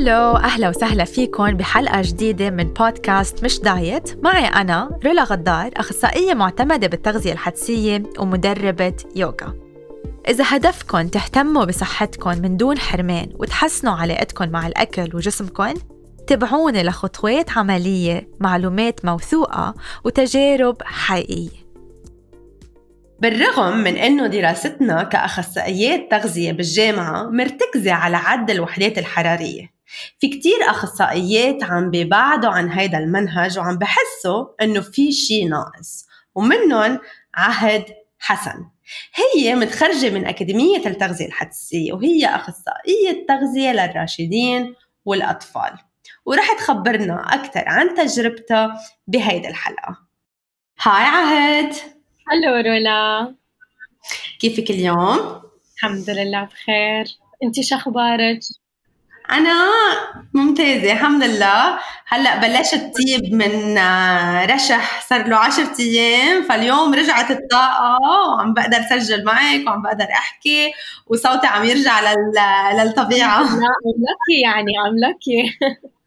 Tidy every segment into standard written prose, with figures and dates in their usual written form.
هلو، أهلا وسهلا فيكم بحلقة جديدة من بودكاست مش دايت. معي أنا رولا غدار، أخصائية معتمدة بالتغذية الحدسية ومدربة يوغا. إذا هدفكم تهتموا بصحتكم من دون حرمان وتحسنوا علاقتكم مع الأكل وجسمكم، تابعوني لخطوات عملية، معلومات موثوقة وتجارب حقيقية. بالرغم من أنه دراستنا كأخصائيات تغذية بالجامعة مرتكزة على عد الوحدات الحرارية، في كتير أخصائيات عم بيبعدوا عن هيدا المنهج وعم بحسوا أنه في شي ناقص، ومنهم عهد حسن. هي متخرجة من أكاديمية التغذية الحدسية، وهي أخصائية تغذية للراشدين والأطفال، ورح تخبرنا أكثر عن تجربتها بهيدا الحلقة. هاي عهد. هلو رولا، كيفك اليوم؟ الحمد لله بخير. انتي شو اخبارك؟ أنا ممتازة الحمد لله. هلأ بلشت طيب من رشح، صار له 10 أيام، فاليوم رجعت الطاقة وعم بقدر سجل معك وعم بقدر أحكي وصوتي عم يرجع للطبيعة. لا أملكي، يعني أملكي.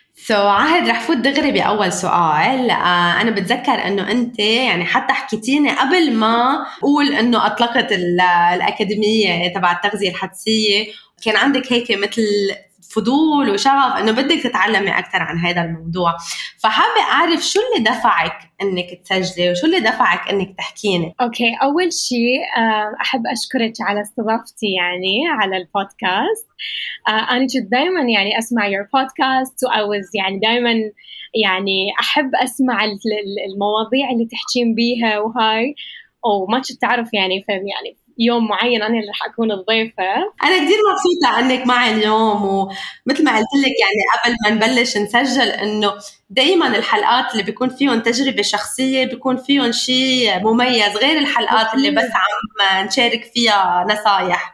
عهد رح فوت دغري بأول سؤال. أنا بتذكر أنه أنت يعني حتى حكيتيني قبل ما أقول أنه أطلقت الأكاديمية تبع التغذية الحدسية، كان عندك هيك مثل فضول وشغف أنه بدك تتعلمي أكثر عن هذا الموضوع، فحابة أعرف شو اللي دفعك أنك تسجلي وشو اللي دفعك أنك تحكيني. أوكي، أول شيء أحب أشكرك على استضافتي يعني على البودكاست. أنا كنت دايما يعني أسمع your podcast يعني دايما يعني أحب أسمع المواضيع اللي تحكين بيها وهاي، وما كنت تعرف يعني يعني يوم معين أنا اللي رح أكون الضيفة. أنا كتير مبسوطة أنك معي اليوم، ومثل ما قلت لك يعني قبل ما نبلش نسجل أنه دايما الحلقات اللي بيكون فيهم تجربة شخصية بيكون فيهم شيء مميز غير الحلقات اللي بس عم نشارك فيها نصايح.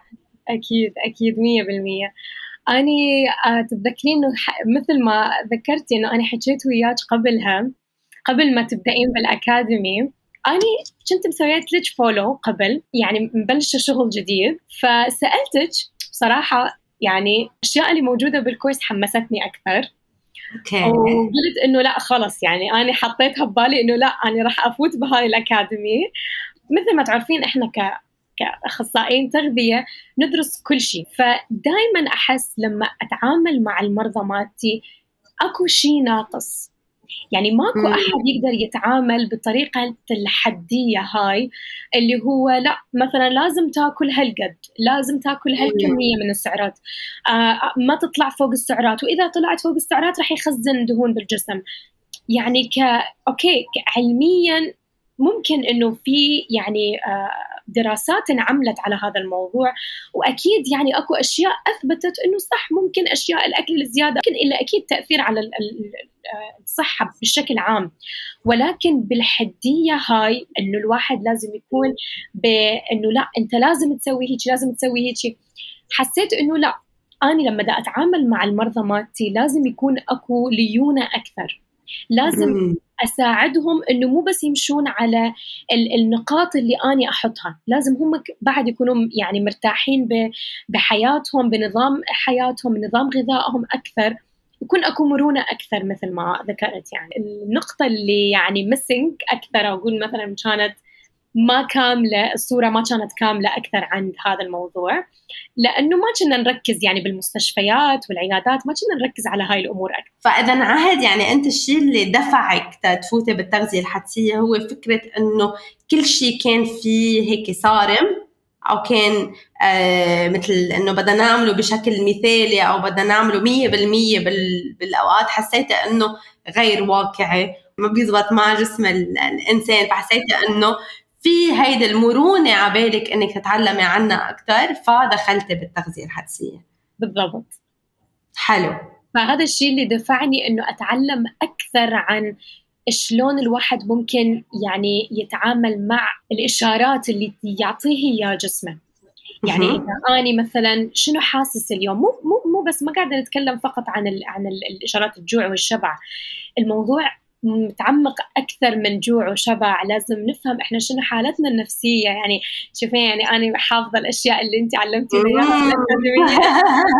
أكيد 100%. أني تتذكرين إنه مثل ما ذكرتي إنه أنا حكيت وياك قبل ما تبدأين بالأكاديمي، أني كنت مسويت لك فولو قبل، يعني مبلشة شغل جديد، فسألتك بصراحة يعني الأشياء اللي موجودة بالكورس حمستني أكثر. وقلت إنه لا خلص، يعني أنا حطيتها ببالي إنه لا أنا راح أفوت بهاي الأكاديمي. مثل ما تعرفين إحنا كأخصائيين تغذية ندرس كل شيء، فدايما أحس لما أتعامل مع المرضى مالتي أكو شيء ناقص، يعني ماكو أحد يقدر يتعامل بطريقة الحدية هاي اللي هو لا مثلا لازم تاكل هالقد، لازم تاكل هالكمية من السعرات، ما تطلع فوق السعرات، وإذا طلعت فوق السعرات رح يخزن دهون بالجسم. يعني أوكي علميا ممكن إنه في يعني دراسات انعملت على هذا الموضوع، وأكيد يعني أكو أشياء أثبتت إنه صح ممكن أشياء الأكل الزيادة ممكن إلا أكيد تأثير على الصحة بشكل عام، ولكن بالحدية هاي إنه الواحد لازم يكون بإنه لا أنت لازم تسوي هيك لازم تسوي هيك. حسيت إنه لا، أنا لما دا أتعامل مع المرضى مالتي لازم يكون أكو ليونة أكثر، لازم أساعدهم إنه مو بس يمشون على النقاط اللي أنا أحطها، لازم هم بعد يكونوا يعني مرتاحين بحياتهم، بنظام حياتهم، بنظام غذائهم أكثر، يكون أكو مرونة أكثر مثل ما ذكرت. يعني النقطة اللي يعني missing أكثر، أقول مثلا كانت ما كاملة، الصورة ما كانت كاملة أكثر عند هذا الموضوع، لأنه ما كنا نركز يعني بالمستشفيات والعيادات، ما كنا نركز على هاي الأمور أكثر. فإذا عهد يعني أنت الشيء اللي دفعك تفوتي بالتغذية الحدسية هو فكرة أنه كل شيء كان فيه هيك صارم، أو كان مثل أنه بدنا نعمله بشكل مثالي أو بدنا نعمله 100% بالأوقات حسيت أنه غير واقعي، ما بيزبط مع جسم الإنسان، فحسيت أنه في هيدا المرونة عبالك أنك تتعلمي عنها أكتر، فدخلت بالتغذية الحدسية. بالضبط. حلو. فهذا الشيء اللي دفعني أنه أتعلم أكثر عن شلون الواحد ممكن يعني يتعامل مع الإشارات اللي يعطيه إياه جسمه. يعني إذا أنا مثلا شنو حاسس اليوم، مو بس ما قاعدة نتكلم فقط عن الإشارات الجوع والشبع، الموضوع متعمق أكثر من جوع وشبع. لازم نفهم إحنا شنو حالتنا النفسية. يعني شوفين، يعني أنا حافظة الأشياء اللي أنت علمتيني إياها في الأكاديمية.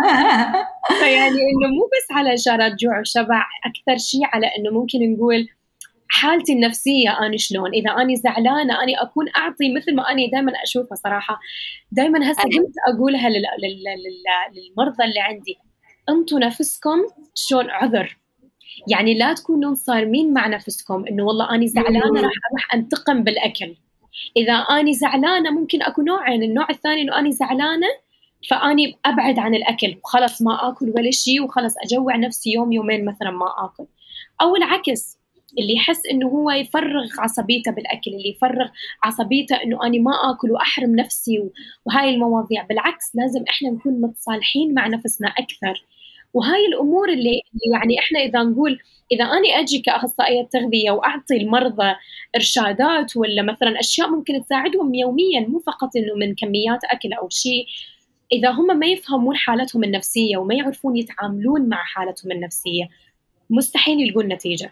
فيعني إنه مو بس على إشارات جوع وشبع، أكثر شيء على إنه ممكن نقول حالتي النفسية أنا شلون. إذا أنا زعلانة أنا أكون أعطي، مثل ما أنا دائما أشوفها صراحة، دائما هسه قمت أقولها للمرضى اللي عندي: أنتوا نفسكم شلون عذر. يعني لا تكونون صارمين مع نفسكم إنه والله أنا زعلانة راح أنتقم بالأكل. إذا أنا زعلانة ممكن أكون نوعين. النوع الثاني إنه أنا زعلانة فأني أبعد عن الأكل وخلص ما أكل ولا شيء وخلص أجوع نفسي يوم يومين مثلا ما أكل. أو العكس، اللي يحس إنه هو يفرغ عصبيته بالأكل، اللي يفرغ عصبيته إنه أنا ما أكل وأحرم نفسي وهاي المواضيع. بالعكس لازم إحنا نكون متصالحين مع نفسنا أكثر. وهاي الأمور اللي يعني إحنا إذا نقول، إذا أنا أجي كأخصائية تغذية وأعطي المرضى إرشادات ولا مثلا أشياء ممكن تساعدهم يوميا، مو فقط إنه من كميات أكل أو شيء، إذا هم ما يفهمون حالتهم النفسية وما يعرفون يتعاملون مع حالتهم النفسية، مستحيل يلقون نتيجة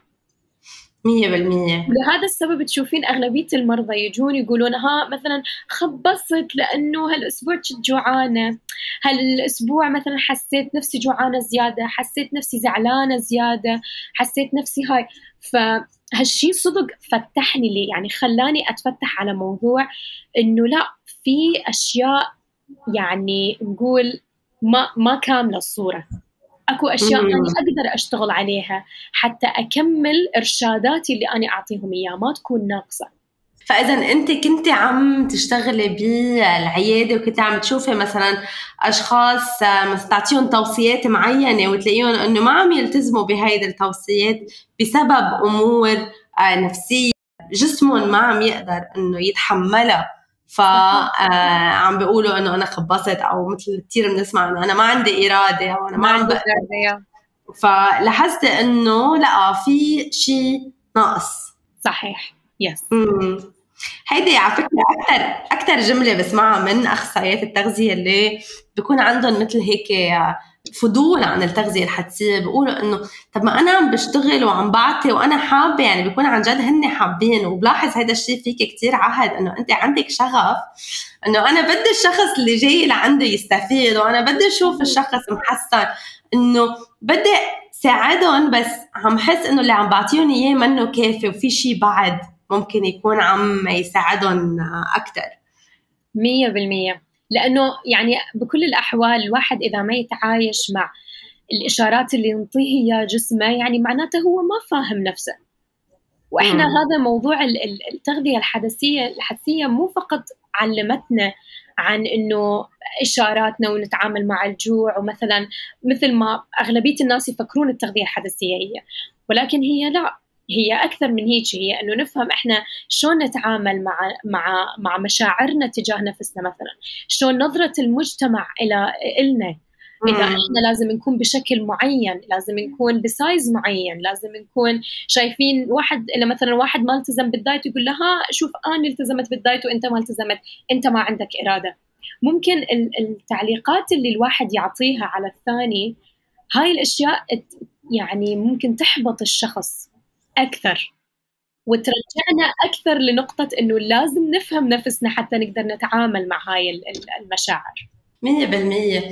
100%. لهذا السبب تشوفين أغلبية المرضى يجون يقولون ها مثلا خبصت لأنه هالأسبوع كنت جوعانة، هالأسبوع مثلا حسيت نفسي جوعانة زيادة، حسيت نفسي زعلانة زيادة، حسيت نفسي هاي. فهالشي صدق فتحني لي، يعني خلاني أتفتح على موضوع إنه لا، في أشياء يعني نقول ما كاملة الصورة. أكو أشياء أنا أقدر أشتغل عليها حتى أكمل إرشاداتي اللي أنا أعطيهم إياه ما تكون ناقصة. فإذا أنت كنت عم تشتغلي بالعيادة وكنت عم تشوفي مثلا أشخاص تعطيهم توصيات معينة وتلاقيهم أنه ما عم يلتزموا بهيدا التوصيات بسبب أمور نفسية جسمهم ما عم يقدر أنه يتحملها، فعم بيقولوا أنه أنا خبصت، أو مثل كتير بنسمع أنه أنا ما عندي إرادة أو أنا ما عندي إرادة. فلاحظت أنه لا، في شيء ناقص. صحيح. يس. هيدي على فكرة أكتر جملة بسمعها من أخصائيات التغذية اللي بيكون عندهم مثل هيك فضول عن التغذية الحدسية. بيقولوا إنه طب ما أنا عم بشتغل وعم بعطي وأنا حابة، يعني بيكون عن جد هن حابين. وبلاحظ هيدا الشيء فيك كتير عهد، إنه أنت عندك شغف إنه أنا بدي الشخص اللي جاي لعنده يستفيد، وأنا بدي أشوف الشخص محسن، إنه بدي ساعدهم، بس عم حس إنه اللي عم بعطيهم إياه منه كافي وفي شيء بعد ممكن يكون عم يساعدهم أكتر. 100%. لأنه يعني بكل الأحوال الواحد إذا ما يتعايش مع الإشارات اللي ينطيه إياه جسمه، يعني معناته هو ما فاهم نفسه. وإحنا هذا موضوع التغذية الحدسية مو فقط علمتنا عن إنه إشاراتنا ونتعامل مع الجوع، ومثلا مثل ما أغلبية الناس يفكرون التغذية الحدسية هي، ولكن هي لا، هي أكثر من هيك. هي إنه نفهم إحنا شلون نتعامل مع مشاعرنا تجاه نفسنا، مثلا شلون نظرة المجتمع إلنا. إذا إحنا لازم نكون بشكل معين، لازم نكون بسايز معين، لازم نكون شايفين واحد، إلا مثلا واحد ما التزم بالدايت يقول لها شوف أنا التزمت بالدايت وإنت ما التزمت، إنت ما عندك إرادة. ممكن التعليقات اللي الواحد يعطيها على الثاني، هاي الأشياء يعني ممكن تحبط الشخص أكثر وترجعنا أكثر لنقطة إنه لازم نفهم نفسنا حتى نقدر نتعامل مع هاي المشاعر. 100%.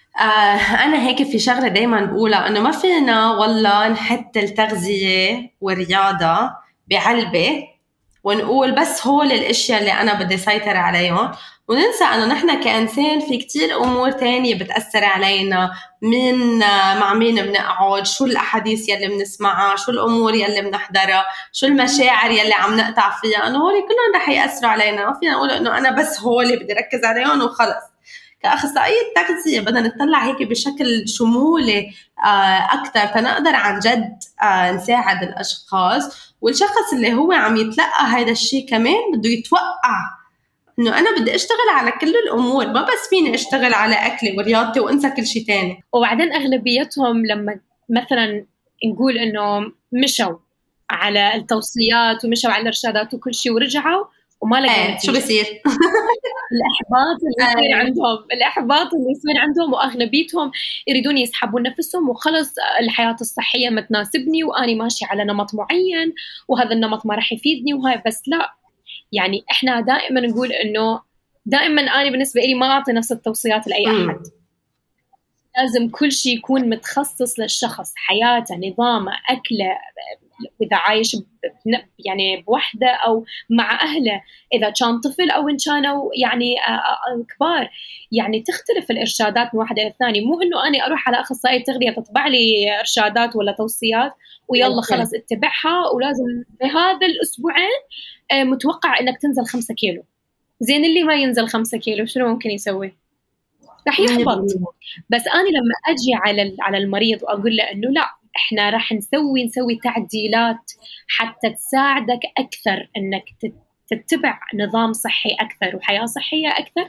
أنا هيك في شغلة دايما بقولها، إنه ما فينا والله نحط التغذية والرياضة بعلبة ونقول بس هول الاشياء اللي انا بدي سيطر عليهم، وننسى انه نحن كإنسان في كتير امور تانية بتأثر علينا، من مع مين بنقعد، شو الاحاديث يلي بنسمعها، شو الامور يلي بنحضرها، شو المشاعر يلي عم نقطع فيها، انه هول كلهم رح يأثروا علينا. ما فينا نقول انه انا بس هول بدي ركز عليهم وخلص. كأخصائية تغذية بدنا نطلع هيك بشكل شمولي أكتر تنقدر عن جد نساعد الأشخاص. والشخص اللي هو عم يتلقى هيدا الشيء كمان بده يتوقع إنه أنا بدي أشتغل على كل الأمور، ما بس فيني أشتغل على أكلي ورياضتي وأنسى كل شيء تاني. وبعدين أغلبيتهم لما مثلا نقول إنه مشوا على التوصيات ومشوا على الإرشادات وكل شيء ورجعوا وما لقوا نتيجة، شو بصير؟ الإحباط اللي يصير عندهم، الإحباط اللي يصير عندهم، وأغلبيتهم يريدون يسحبون نفسهم وخلص الحياة الصحية ما تناسبني وأنا ماشي على نمط معين وهذا النمط ما راح يفيدني وهاي. بس لا، يعني إحنا دائما نقول إنه دائما أنا بالنسبة لي ما أعطي نفس التوصيات لأي أحد. لازم كل شيء يكون متخصص للشخص، حياته، نظامه، أكله، إذا عايش يعني بوحدة أو مع أهله، إذا كان طفل أو إن كانوا يعني كبار. يعني تختلف الإرشادات من واحد إلى الثاني. مو إنه أنا أروح على أخصائية تغذية تطبع لي إرشادات ولا توصيات ويلا خلاص اتبعها، ولازم بهذا الأسبوعين متوقع إنك تنزل 5 كيلو. زين اللي ما ينزل 5 كيلو شنو ممكن يسوي؟ راح يحبط. بس أنا لما أجي على المريض وأقول له إنه لا، إحنا راح نسوي تعديلات حتى تساعدك أكثر إنك تتبع نظام صحي أكثر وحياة صحية أكثر،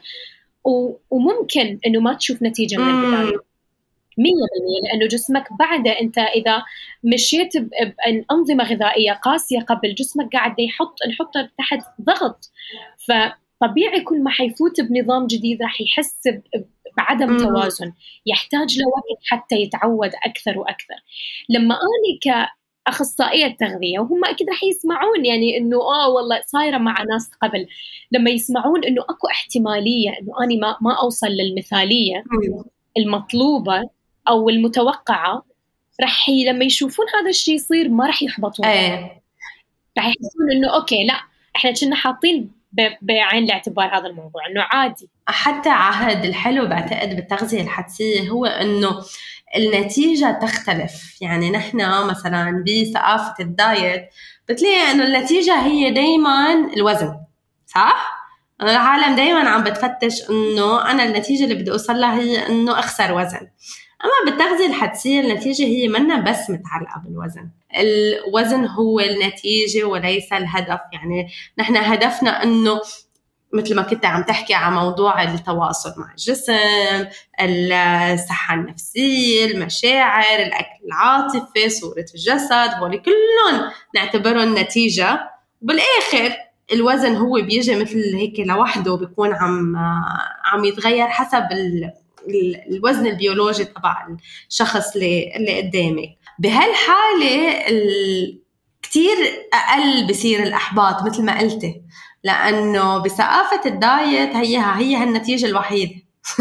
وممكن إنه ما تشوف نتيجة من البداية 100%، لأنه جسمك بعد أنت إذا مشيت بأنظمة غذائية قاسية قبل، جسمك قاعد نحطه تحت ضغط، فطبيعي كل ما حيفوت بنظام جديد راح يحس بعدم توازن، يحتاج له وقت حتى يتعود أكثر وأكثر. لما أنا كأخصائية تغذية، وهم أكيد راح يسمعون يعني إنه والله صايرة مع ناس قبل، لما يسمعون إنه أكو احتمالية إنه أنا ما أوصل للمثالية المطلوبة أو المتوقعة، راح لما يشوفون هذا الشيء يصير ما راح يحبطون. راح يحسون إنه أوكي، لا إحنا كنا حاطين بعين الاعتبار هذا الموضوع إنه عادي. حتى عهد الحلو بعتقد بالتغذية الحدسية هو إنه النتيجة تختلف. يعني نحن مثلا بثقافة الدايت بتلاقي إنه النتيجة هي دايما الوزن، صح؟ العالم دايما عم بتفتش إنه أنا النتيجة اللي بدي أوصل لها هي إنه أخسر وزن. أما بالتغذية الحدسية النتيجة هي منا بس متعلقة بالوزن، الوزن هو النتيجة وليس الهدف. يعني نحن هدفنا إنه مثل ما كنت عم تحكي عن موضوع التواصل مع الجسم، الصحة النفسية، المشاعر، الأكل العاطفي، صورة الجسد، هولي كلهم نعتبرهم نتيجة. بالآخر الوزن هو بيجي مثل هيك لوحده، بيكون عم يتغير حسب الوزن البيولوجي تبع الشخص اللي قدامك. بهالحالة كتير أقل بصير الأحباط مثل ما قلتي، لأنه بثقافة الدايت هي هالنتيجة الوحيدة.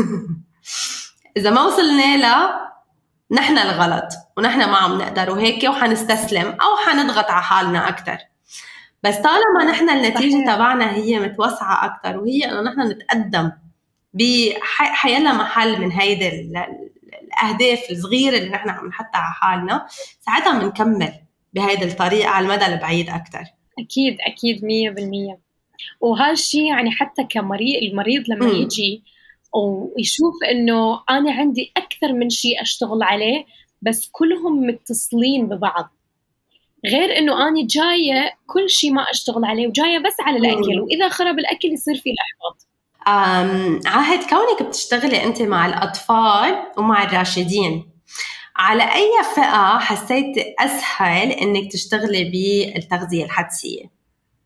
إذا ما وصلنا لها نحن الغلط ونحن ما عم نقدر وهيك، وحنستسلم أو حنضغط على حالنا أكتر. بس طالما نحن النتيجة تبعنا هي متوسعة أكتر، وهي أنه نحن نتقدم بحيلا محل من هيدا الأهداف الصغيرة اللي نحن عم نحطها على حالنا، ساعتها بنكمل بهيدا الطريقة على المدى البعيد أكتر. أكيد 100%. وهالشي يعني حتى المريض لما يجي ويشوف إنه أنا عندي أكثر من شيء أشتغل عليه بس كلهم متصلين ببعض، غير إنه أنا جاية كل شيء ما أشتغل عليه وجاية بس على الأكل، وإذا خرب الأكل يصير فيه الإحباط. عهد، كونك بتشتغلي أنت مع الأطفال ومع الراشدين، على أي فئة حسيت أسهل إنك تشتغلي بالتغذية الحدسية؟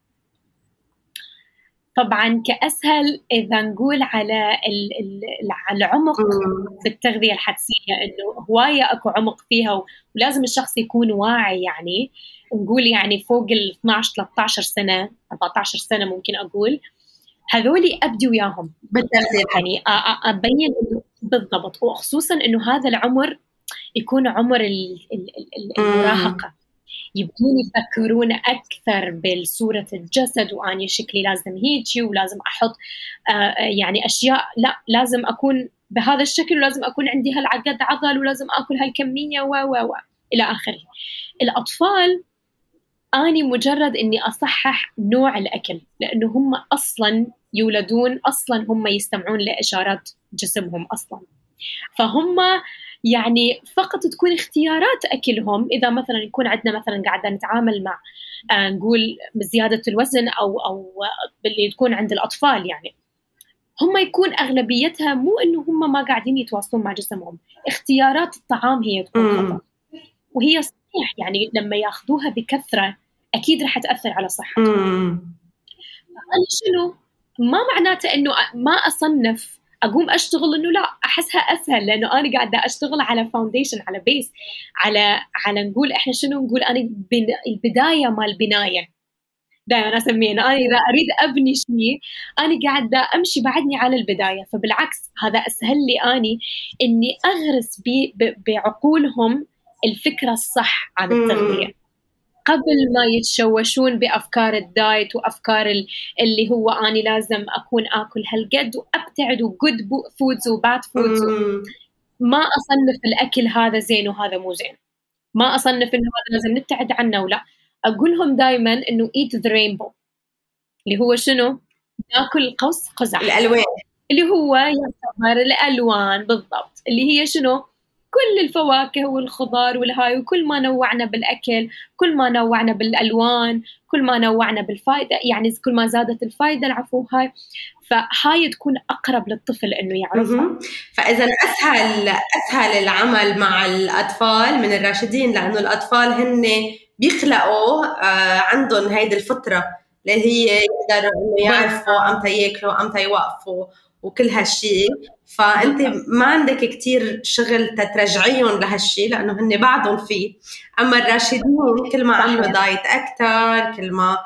طبعاً كأسهل إذا نقول على العمق بالتغذية الحدسية، إنه هواية أكو عمق فيها ولازم الشخص يكون واعي. يعني نقول يعني فوق 12-13 سنة 14 سنة ممكن أقول هذولي أبدي وياهم بالتغذية، يعني أبين بالضبط، وخصوصاً إنه هذا العمر يكون عمر المراهقة، يبدون يفكرون أكثر بالصورة الجسد، وأني شكلي لازم هيجي ولازم أحط يعني أشياء، لا لازم أكون بهذا الشكل ولازم أكون عندي هالعقد عضل ولازم أكل هالكمية إلى آخره. الأطفال أني مجرد إني أصحح نوع الأكل، لأنه هم أصلاً يولدون أصلاً هم يستمعون لإشارات جسمهم أصلاً، فهم يعني فقط تكون اختيارات أكلهم. إذا مثلا يكون عندنا مثلا قاعدة نتعامل مع نقول بزيادة الوزن أو اللي تكون عند الأطفال، يعني هم يكون أغلبيتها مو إنه هم ما قاعدين يتواصلون مع جسمهم، اختيارات الطعام هي تكون خطأ، وهي صحيح يعني لما يأخذوها بكثرة أكيد رح تأثر على صحتهم. أنا شنو ما معناته إنه ما أصنف أقوم أشتغل إنه لا أحسها أسهل، لأنه أنا قاعدة أشتغل على فاونديشن، على بيس، على نقول إحنا شنو نقول، أنا البداية مال بناية دائما أسميه، إنه أنا إذا أريد أبني شيء أنا قاعدة أمشي بعدني على البداية. فبالعكس هذا أسهل لي أني إني أغرس بعقولهم الفكرة الصح عن التغذية قبل ما يتشوشون بأفكار الدايت وأفكار اللي هو أنا لازم أكون أكل هالقد وأبتعد وجود فودز وباد فودز. ما أصنف الأكل هذا زين وهذا مو زين، ما أصنف إنه هذا لازم نبتعد عنه ولا. أقولهم دايما إنه eat the rainbow، اللي هو شنو؟ ناكل قوس قزح، الألوان، اللي هو يعتبر الألوان بالضبط، اللي هي شنو؟ كل الفواكه والخضار والهاي، وكل ما نوعنا بالأكل، كل ما نوعنا بالألوان، كل ما نوعنا بالفائدة، يعني كل ما زادت الفائدة العفو هاي، فهاي تكون أقرب للطفل إنه يعرفها. فإذا أسهل العمل مع الأطفال من الراشدين، لأنه الأطفال هن بيخلقوا عندهم هيدي الفطرة اللي هي يقدروا إنه يعرفوا أمتى يأكلوا أمتى يوقفوا وكل هالشيء. فأنت ما عندك كتير شغل تترجعيهم لهالشيء لأنه هن بعضهم فيه. أما الراشدين كل ما عملوا دايت أكتر، كل ما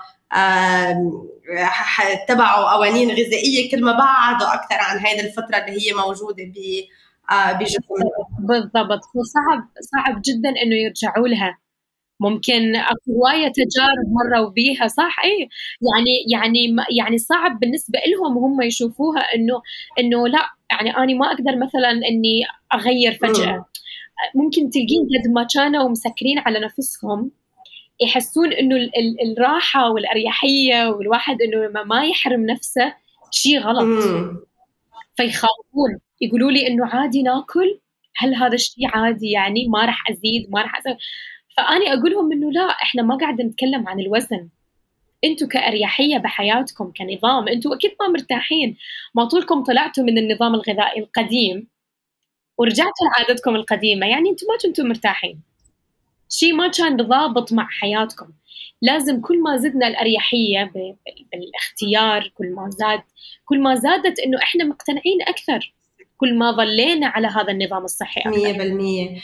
اتبعوا قوانين غذائية، كل ما بعدوا أكتر عن هذه الفترة اللي هي موجودة بجسمهم. بالضبط. صعب جدا إنه يرجعوا لها. ممكن أكو هواية تجارب مروا بيها، صح؟ إيه يعني صعب بالنسبة لهم هم يشوفوها إنه لا، يعني أنا ما أقدر مثلا إني أغير فجأة. ممكن تلقين قد ما كانوا مسكرين على نفسهم يحسون إنه الراحة والأريحية والواحد إنه ما يحرم نفسه شيء غلط. فيخافون يقولوا لي إنه عادي ناكل، هل هذا الشيء عادي؟ يعني ما راح أزيد، ما راح أزيد. فأنا أقولهم إنه لا، إحنا ما قاعد نتكلم عن الوزن. أنتوا كأريحية بحياتكم كنظام، أنتوا أكيد ما مرتاحين، ما طولكم طلعتوا من النظام الغذائي القديم ورجعتوا لعادتكم القديمة، يعني أنتوا ما كنتوا مرتاحين، شيء ما كان ضابط مع حياتكم. لازم كل ما زدنا الأريحية بالاختيار، كل ما زادت إنه إحنا مقتنعين أكثر، كل ما ظلينا على هذا النظام الصحي أكثر. 100%.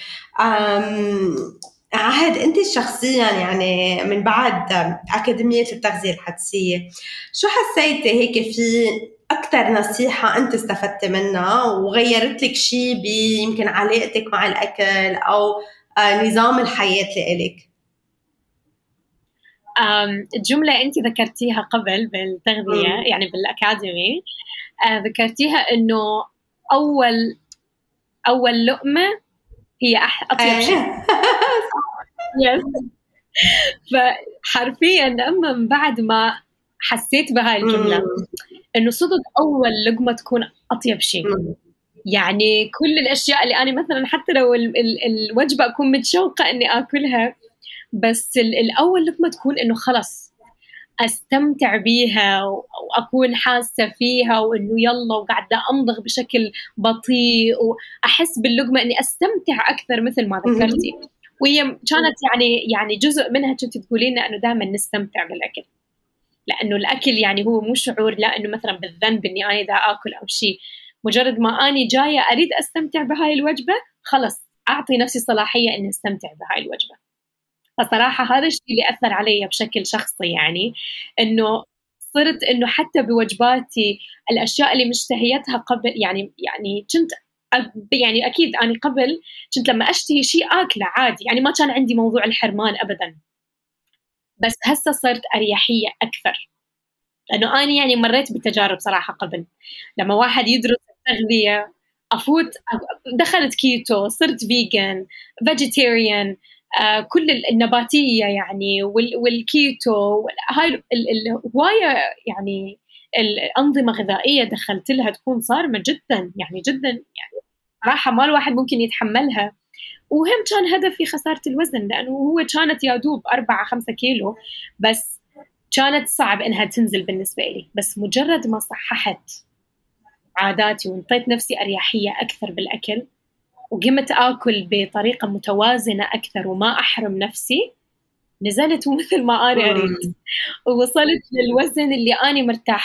عهد، أنت شخصياً يعني من بعد أكاديمية التغذية الحدسية شو حسيتي هيك في أكتر نصيحة أنت استفدت منها وغيرت لك شيء يمكن علاقتك مع الأكل أو نظام الحياة لإلك؟ الجملة أنت ذكرتيها قبل بالتغذية يعني بالأكاديمي، ذكرتيها إنه أول لقمة هي أطيب شيء. فحرفياً أما من بعد ما حسيت بهاي الجملة إنه صدق أول لقمة تكون أطيب شيء. يعني كل الأشياء اللي أنا مثلاً حتى لو الوجبة أكون متشوقة إني أكلها، بس الأول لقمة تكون إنه خلص أستمتع بيها وأكون حاسة فيها وإنه يلا وقاعدة أمضغ بشكل بطيء وأحس باللقمة إني أستمتع أكثر مثل ما ذكرتي. وهي كانت يعني جزء منها كنت تقولين إنه دائما نستمتع بالأكل، لأنه الأكل يعني هو مو شعور، لا إنه مثلا بالذنب إني أنا دا أكل أو شيء، مجرد ما أنا جاية أريد أستمتع بهاي الوجبة خلص أعطي نفسي صلاحية إني أستمتع بهاي الوجبة. فصراحة هذا الشيء اللي أثر علي بشكل شخصي، يعني إنه صرت إنه حتى بوجباتي الأشياء اللي مشتهيتها قبل يعني كنت يعني أكيد أنا قبل كنت لما أشتهي شيء أكله عادي، يعني ما كان عندي موضوع الحرمان أبداً، بس هسه صرت أريحية أكثر، لأنه أنا يعني مريت بتجارب صراحة قبل لما واحد يدرس التغذية دخلت كيتو، صرت فيجن، فيجيتيريان، كل النباتية يعني والكيتو، هاي الهواية يعني الأنظمة غذائية دخلت لها تكون صارمة جدا يعني يعني صراحة ما الواحد ممكن يتحملها. وهم كان هدفي خسارة الوزن، لأنه هو كانت يادوب 4-5 كيلو، بس كانت صعب إنها تنزل بالنسبة لي. بس مجرد ما صححت عاداتي وانطيت نفسي أريحية أكثر بالأكل وقمت آكل بطريقة متوازنة أكثر وما أحرم نفسي، نزلت مثل ما أنا أريد ووصلت للوزن اللي أنا مرتاحة.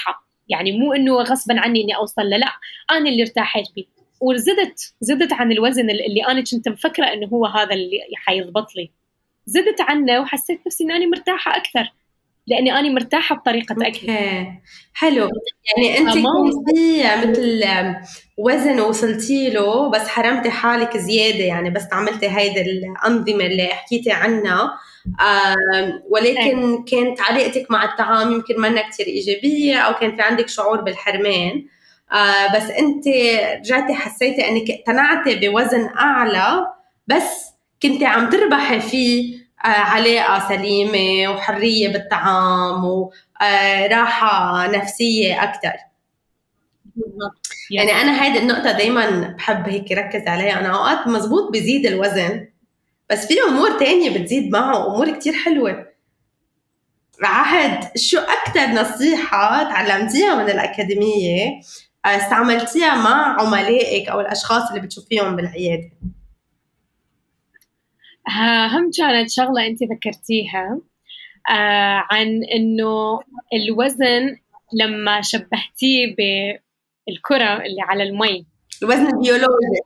يعني مو إنه غصباً عني إني أوصل لا أنا اللي ارتاحت بيه. وزدت عن الوزن اللي أنا كنت مفكرة إنه هو هذا اللي حيضبط لي، زدت عنه وحسيت نفسي إن أنا مرتاحة أكثر لأني أنا مرتاحة بطريقة أكلي. اوكي حلو. يعني انت كنت في مثل وزن وصلتي له بس حرمتي حالك زيادة، يعني بس عملتي هيدا الأنظمة اللي حكيتي عنها، ولكن كانت علاقتك مع الطعام يمكن منا كتير إيجابية أو كان في عندك شعور بالحرمان، بس انت رجعتي حسيتي انك اقتنعتي بوزن أعلى بس كنتي عم تربحي فيه علاقة سليمة وحرية بالطعام وراحة نفسية أكتر. يعني أنا هيدي النقطة دايما بحب هيك ركز عليها. أنا أوقات مزبوط بزيد الوزن بس في أمور تانية بتزيد معه، أمور كتير حلوة. عهد، شو أكتر نصيحة تعلمتيها من الأكاديمية استعملتيها مع عملائك أو الأشخاص اللي بتشوفيهم بالعيادة؟ هم كانت شغلة أنت ذكرتيها عن إنه الوزن لما شبهتيه بالكرة اللي على المي، الوزن البيولوجي.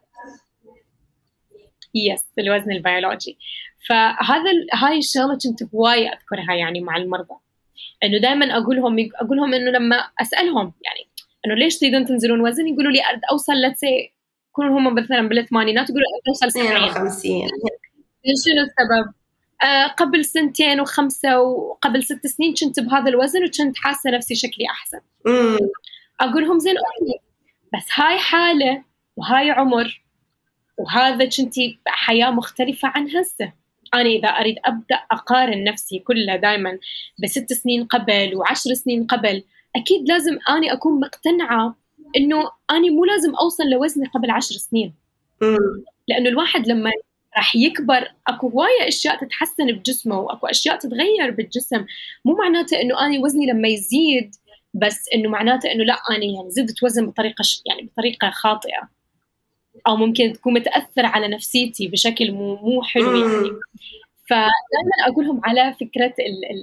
يس، الوزن البيولوجي. هاي الشغلة كنت هواية أذكرها يعني مع المرضى، إنه دائما أقولهم إنه لما أسألهم يعني إنه ليش تريدون تنزلون وزن، يقولوا لي أريد أوصل يكونوا هم مثلا بالثمانينات يقولوا أريد أوصل 52. شنو السبب؟ قبل 2 و5 وقبل 6 سنين كنت بهذا الوزن وكنت حاسة نفسي شكلي أحسن. أقولهم زين أوكي، بس هاي حالة وهاي عمر وهذا كنتي حياة مختلفة عن هسه. أنا إذا أريد أبدأ أقارن نفسي كلها دايما ب6 سنين قبل و10 سنين قبل، أكيد لازم أنا أكون مقتنعة إنه أنا مو لازم أوصل لوزني قبل 10 سنين. لأنه الواحد لما راح يكبر أكو هواية أشياء تتحسن بجسمه وأكو أشياء تتغير بالجسم. مو معناته إنه أنا وزني لما يزيد بس إنه معناته إنه لا أنا يعني زدت وزن بطريقة خاطئة، أو ممكن تكون متأثر على نفسيتي بشكل مو حلو يعني. فدائما أقولهم على فكرة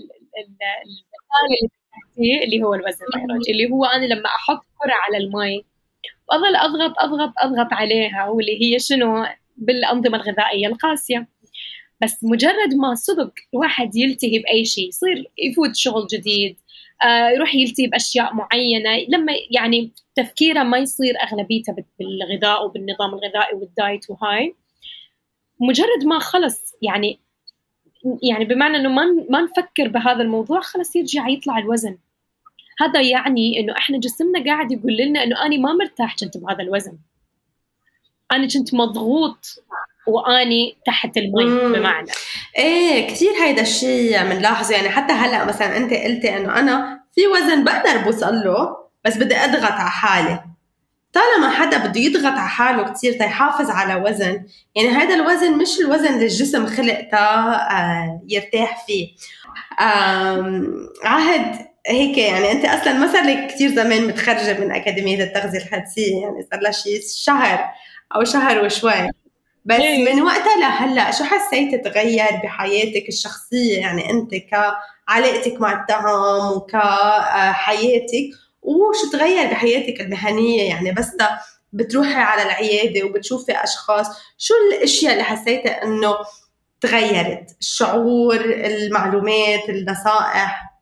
اللي هو الوزن البيولوجي، اللي هو أنا لما أحط كرة على الماء وأظل أضغط عليها، واللي هي شنو بالأنظمة الغذائية القاسية. بس مجرد ما صدق الواحد يلتهي بأي شيء، يصير يفوت شغل جديد، يروح يلتهي بأشياء معينة، لما يعني تفكيره ما يصير أغلبيته بالغذاء وبالنظام الغذائي والدايت وهاي، مجرد ما خلص يعني بمعنى إنه ما نفكر بهذا الموضوع خلص يرجع يطلع الوزن. هذا يعني إنه إحنا جسمنا قاعد يقول لنا إنه أنا ما مرتاح كنت بهذا الوزن، أنا كنت مضغوط وأني تحت المي بمعنى. إيه كتير هيدا الشيء منلاحظه. يعني حتى هلأ مثلا أنت قلتي إنه أنا في وزن بقدر بوصل له بس بدي أضغط على حالي. طالما حدا بده يضغط على حاله كتير تيحافظ على وزن، يعني هذا الوزن مش الوزن اللي الجسم خلق يرتاح فيه. عهد هيك، يعني أنت أصلاً ما صار لك كتير زمان متخرجة من أكاديمية التغذية الحدسية، يعني صار لها شيء شهر أو شهر وشوي بس. من وقتها لهلأ شو حسيت تغير بحياتك الشخصية؟ يعني أنت كعلاقتك مع الطعام وكحياتك، وشو تغير بحياتك المهنية؟ يعني بس بتروحي على العيادة وبتشوفي أشخاص، شو الأشياء اللي حسيتها أنه تغيرت؟ الشعور، المعلومات، النصائح؟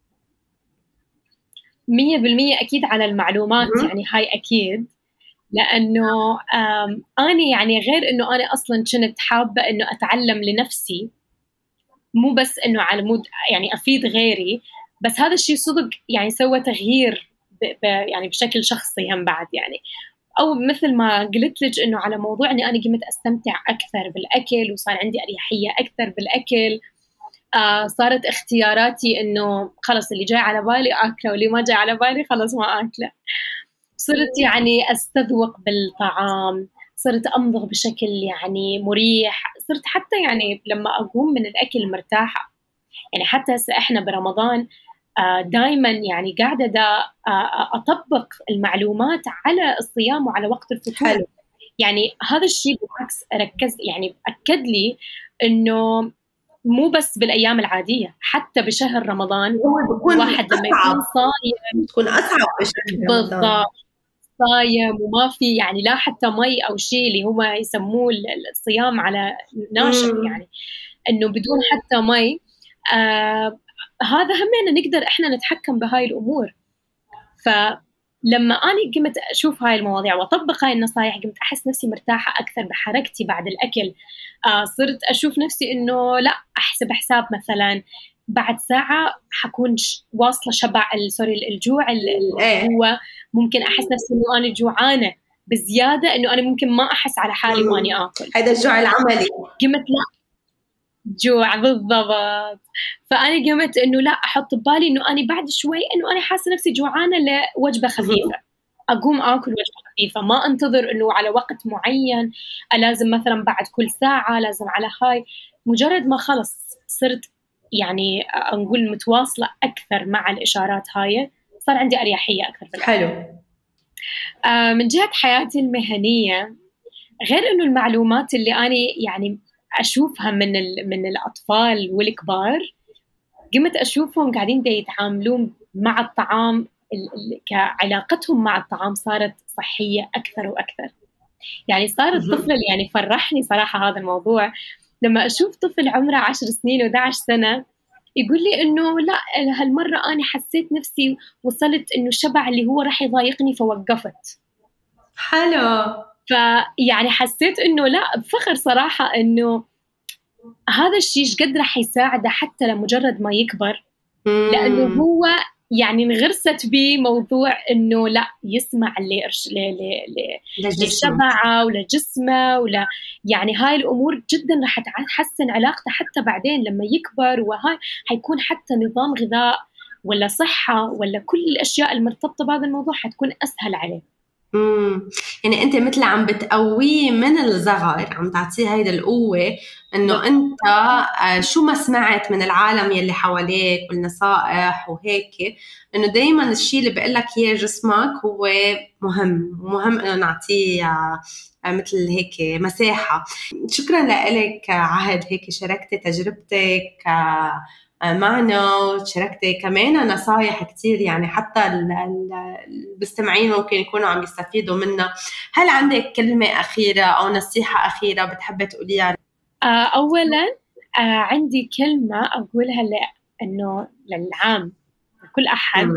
100% أكيد على المعلومات. يعني هاي أكيد، لأنه أنا يعني غير أنه أنا أصلاً كنت حابة أنه أتعلم لنفسي، مو بس أنه على مود يعني أفيد غيري، بس هذا الشيء صدق يعني سوى تغيير يعني بشكل شخصي هم بعد. يعني أو مثل ما قلت لك أنه على موضوع أني أنا قمت أستمتع أكثر بالأكل وصار عندي أريحية أكثر بالأكل. صارت اختياراتي أنه خلص اللي جاي على بالي أكله واللي ما جاي على بالي خلص ما أكله. صرت يعني أستذوق بالطعام، صرت أمضغ بشكل يعني مريح، صرت حتى يعني لما أقوم من الأكل مرتاحة. يعني حتى هسه إحنا برمضان دايما يعني قاعدة أطبق المعلومات على الصيام وعلى وقت الفطور. يعني هذا الشيء بالعكس ركز يعني أكد لي إنه مو بس بالأيام العادية، حتى بشهر رمضان واحد لما يكون صايم تكون أصعب بشهر رمضان. بالضبط، صايم وما في يعني لا حتى مي أو شيء اللي هو يسموه الصيام على ناشف، يعني إنه بدون حتى مي. هذا همنا نقدر إحنا نتحكم بهاي الأمور. فلما أنا قمت أشوف هاي المواضيع وأطبق هاي النصايح قمت أحس نفسي مرتاحة أكثر بحركتي بعد الأكل. صرت أشوف نفسي إنه لا، أحسب حساب مثلا بعد ساعة حكون واصلة شبع الجوع هو ممكن أحس نفسي إنه أنا جوعانة بزيادة، إنه أنا ممكن ما أحس على حالي وأني آكل. هذا الجوع العملي. قمت لا جوع بالضبط. فأنا قمت إنه لا أحط ببالي إنه أنا بعد شوي إنه أنا حاسة نفسي جوعانة لوجبة خفيفة، أقوم آكل وجبة خفيفة، ما أنتظر إنه على وقت معين لازم مثلا بعد كل ساعة لازم على هاي. مجرد ما خلص صرت يعني نقول متواصلة أكثر مع الإشارات هاي صار عندي أريحية أكثر في الأكل. حلو. من جهة حياتي المهنية، غير إنه المعلومات اللي أنا يعني أشوفها من الأطفال والكبار، قمت أشوفهم قاعدين يتعاملون مع الطعام، كعلاقتهم مع الطعام صارت صحية أكثر وأكثر. يعني صار الطفل يعني فرحني صراحة هذا الموضوع لما أشوف طفل عمره 10 سنين و11 سنة يقول لي إنه لا هالمرة أنا حسيت نفسي وصلت إنه شبع اللي هو راح يضايقني فوقفت. حلو. فيعني حسيت إنه لا بفخر صراحة إنه هذا الشيء قد راح يساعده حتى لمجرد ما يكبر، لأنه هو يعني انغرست بموضوع إنه لا يسمع لشبعه ولجسمه يعني هاي الأمور جدا راح تحسن علاقته حتى بعدين لما يكبر، وهاي حيكون حتى نظام غذاء ولا صحة ولا كل الأشياء المرتبطة بهذا الموضوع حتكون أسهل عليه. يعني أنت مثل عم بتقويه من الصغر، عم تعطيه هيدا القوة إنه أنت شو ما سمعت من العالم يلي حواليك والنصائح وهيك، إنه دايما الشيء اللي بقلك إياه جسمك هو مهم، ومهم إنه نعطيه مثل هيك مساحة. شكرا لك عهد، هيك شاركتي تجربتك معنا وشاركتي كمان نصايح كتير، يعني حتى المستمعين ممكن يكونوا عم يستفيدوا منها. هل عندك كلمة أخيرة أو نصيحة أخيرة بتحبي تقوليها؟ أولاً عندي كلمة أقولها إنه للعام كل أحد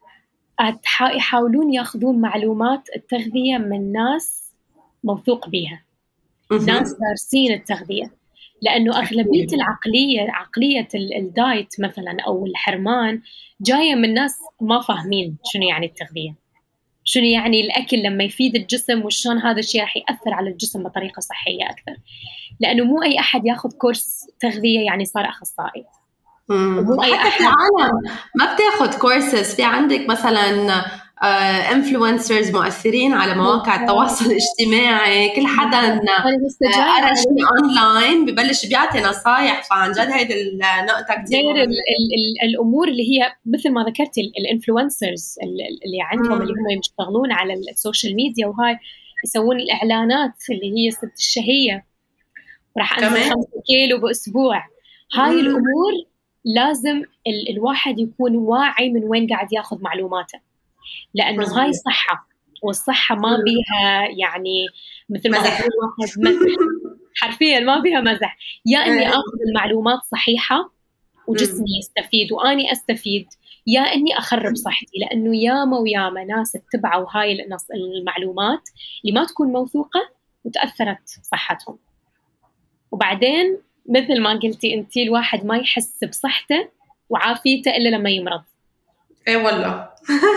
يحاولون يأخذون معلومات التغذية من ناس موثوق بها، ناس دارسين التغذية، لأنه أغلبية عقلية الدايت مثلاً أو الحرمان جاية من ناس ما فاهمين شنو يعني التغذية، شنو يعني الأكل لما يفيد الجسم، وشون هذا الشيء راح يأثر على الجسم بطريقة صحية أكثر. لأنه مو أي أحد ياخذ كورس تغذية يعني صار أخصائي. مو أي أحد. العالم ما بتاخد كورسز. في عندك مثلا influencers مؤثرين على مواقع التواصل الاجتماعي، كل حدا قرأ شيء أونلاين ببلش بيعطي نصايح. فعن جد هيدا النقطة كتير غير الأمور اللي هي مثل ما ذكرتي الانفلونسرز اللي عندهم اللي هم يشتغلون على السوشيال ميديا، وهاي يسوون الإعلانات اللي هي الست الشهية راح أنزل 5 كيلو بأسبوع. هاي الأمور لازم الواحد يكون واعي من وين قاعد ياخذ معلوماته، لأنه هاي صحة، والصحة ما بيها يعني مثل ما يقول واحد مزح، حرفيا ما بيها مزح. يا إني أخذ المعلومات صحيحة وجسمي يستفيد وأني أستفيد، يا إني أخرب صحتي، لأنه ياما ناس اتبعوا هاي المعلومات اللي ما تكون موثوقة وتأثرت صحتهم. وبعدين مثل ما قلتي أنتي الواحد ما يحس بصحته وعافيته إلا لما يمرض. اي والله.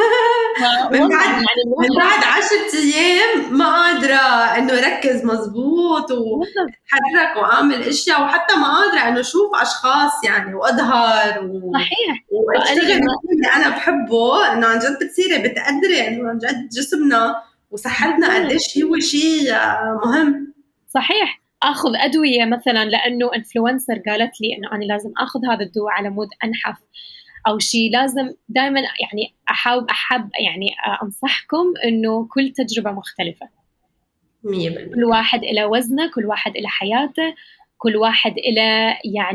من بعد 10 أيام ما قادرة إنه ركز مزبوط وحرك وأعمل أشياء، وحتى ما قادرة إنه شوف أشخاص يعني وأظهر صحيح. وأشتغل اللي أنا بحبه. إنه عن جد بتصيري بتقدري إنه عن جد جسمنا وصحتنا قديش هو شيء مهم. صحيح. أخذ أدوية مثلا لأنه إنفلونسر قالت لي إنه أنا لازم أخذ هذا الدواء على مود أنحف أو شيء. لازم دائما يعني أحب يعني أنصحكم إنه كل تجربة مختلفة، 100%. كل واحد إلى وزنه، كل واحد إلى حياته، كل واحد إله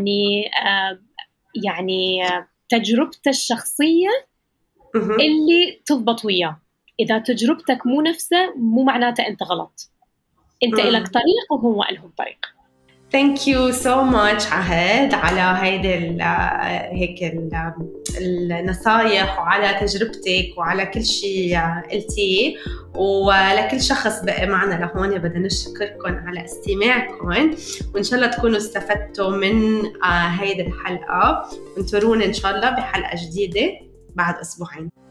يعني تجربته الشخصية اللي تضبط وياه. إذا تجربتك مو نفسه مو معناته أنت غلط، أنت إلك طريق وهو إلهم طريق. Thank you so much عهد على هيك النصايح وعلى تجربتك وعلى كل شيء قلتيه. ولكل شخص بقى معنا لهون بدنا نشكركم على استماعكم، وإن شاء الله تكونوا استفدتوا من هيدي الحلقة. وانترونا إن شاء الله بحلقة جديدة بعد أسبوعين.